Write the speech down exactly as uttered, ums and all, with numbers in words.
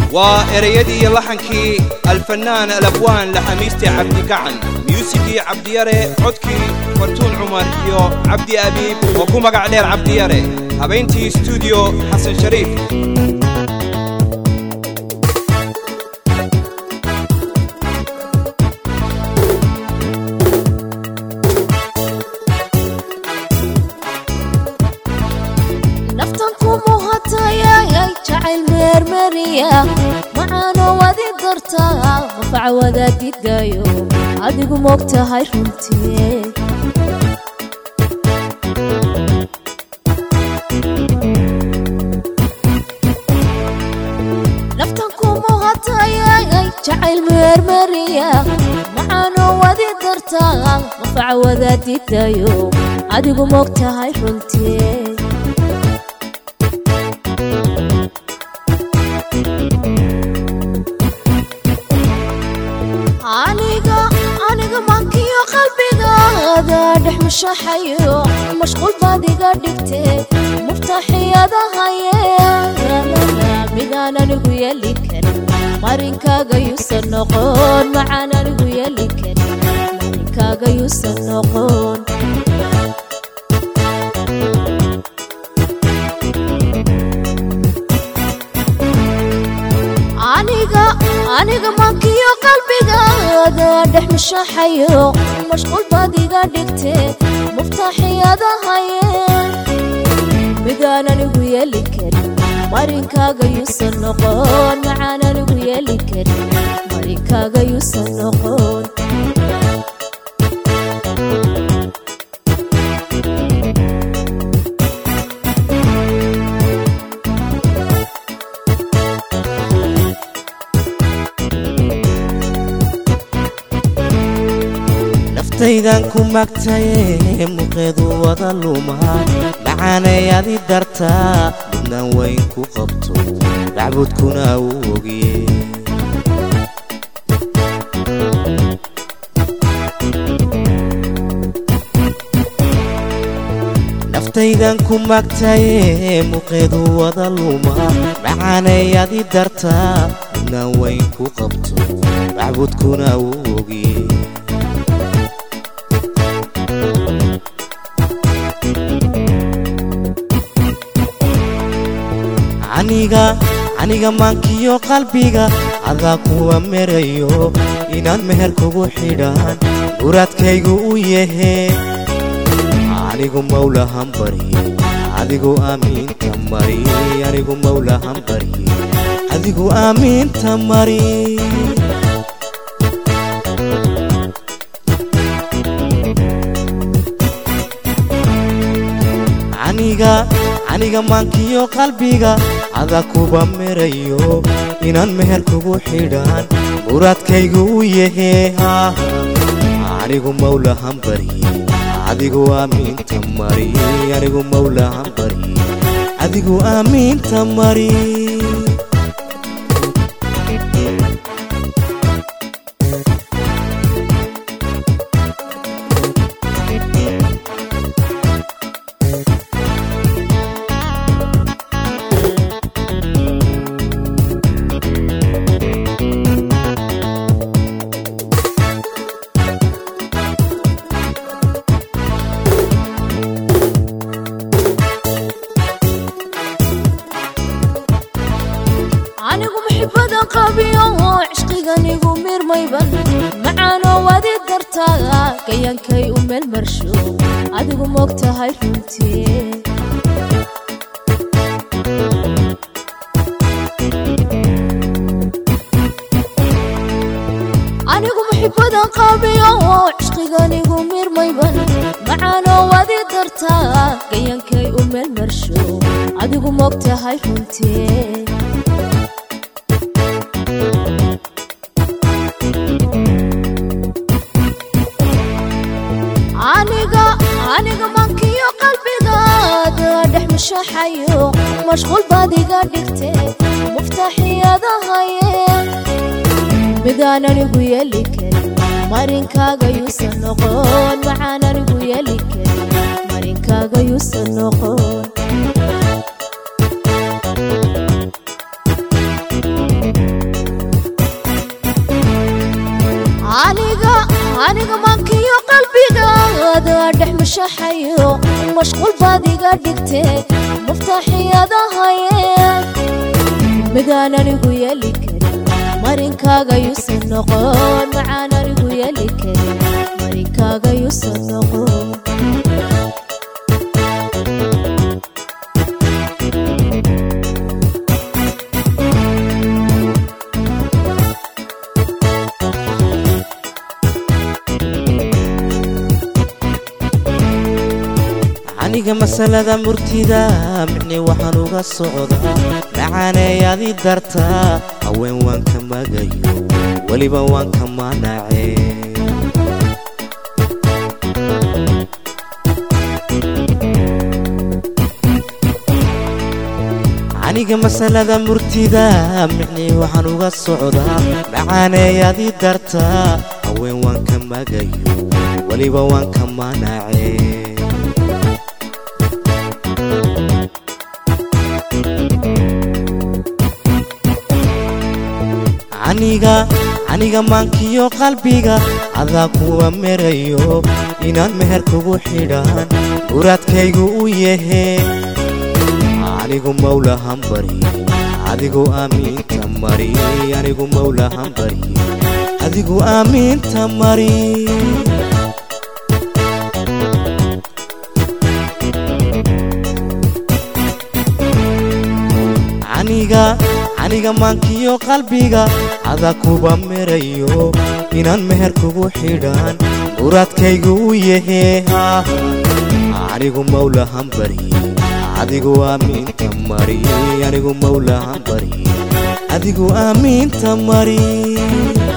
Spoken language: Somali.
وإريدي لحنكي الفنان الأبوان لحميستي عبدي كعن ميوسيكي عبدي ياري عدكي فرتون عمر يو عبدي أبيب وكوما قعدير عبدي ياري هبينتي استوديو حسن شريف معانا وادي درتا غفع وذاتي دايو عاديقو موقتا هاي رمتي نفتنكو موهاتايا جعل مرمريا معانا وادي درتا غفع وذاتي دايو عاديقو موقتا هاي رمتي دح مش حيو مشغول بادي قدكتي مفتاحي هذا هيا بدانا نقوي اللي كان مارينكا جيوس النقون معانا نقوي اللي كان مارينكا جيوس النقون عنيقة عنيقة ماكيو قلبي قادا دح مش حيو مشغول بادي قدكتي مفتاحي هذا هيا بدانا نقوي اللي كان مارينكا جيوس النقون معانا نقوي اللي كان مارينكا جيوس النقون تيدان كمكتاي مقيدو وضلوما معانا يادي درتا بدنا وين كو قبطو لعبود كنا ووقيه نفتيدان كمكتاي مقيدو وضلوما معانا يادي درتا بدنا وين كو قبطو لعبود كنا ووقيه aniga aniga mankiyo qalbiga ada kuwa merayo inaan meher kugu xidhaan muradkaygu u yahay anigu mawla hambari adigu aaminta mari anigu mawla hambari adigu aaminta mari aniga aniga mankiyo qalbiga ada kuba merayo inaan meher kugu xidhaan muradkaygu u yahay anigu mawla hambari adigu aaminta mari anigu mawla hambari adigu aaminta mari anigu muhibbada qabiyo cishqiga nigu mirmayban macaano wadi dartaa kayankay u meel marsho adigu moogtahay runtii anigu muhibbada qabiyo cishqiga nigu mirmayban macaano wadi dartaa kayankay u meel marsho adigu moogtahay runtii aniga aniga mankiyo qalbiga dhex misha xayo mashquul baadiga dhigte muftaxi hada haye midana nigu yeli karin marinkaaga yuusan noqon macana nigu yeli karin marinkaaga yuusan noqon aniga mankiyo qalbigaaga dhex mashaxayo mashquul baad iga dhigtee muftaxiyadahaye midaan anigu yeeli karin marinkaaga yuusan noqon macaan anigu yeeli karin marinkaaga yuusan noqon aniga masalada murtida micni waxaan uga socdaa macaaneyadi dartaa haween waan ka magayo weliba waan ka manace aniga masalada murtida micni waxaan uga socdaa macaaneyadi dartaa haween waan ka magayo weliba waan ka manace aniga aniga maankiyo qalbiga adaa kuwa merayo inaan meher kugu xidhaan muraadkaygu u yahe anigu mawlahan bari adigu aamiinta mari anigu mawlahan bari adigu aamiinta mari aniga aniga maankiyo qalbiga adaa kuba merayo inaan meher kugu xidhaan muraadkaygu u yahe anigu mawlahan bari adigu aamiinta mari anigu mawlahan bari adigu aamiinta mari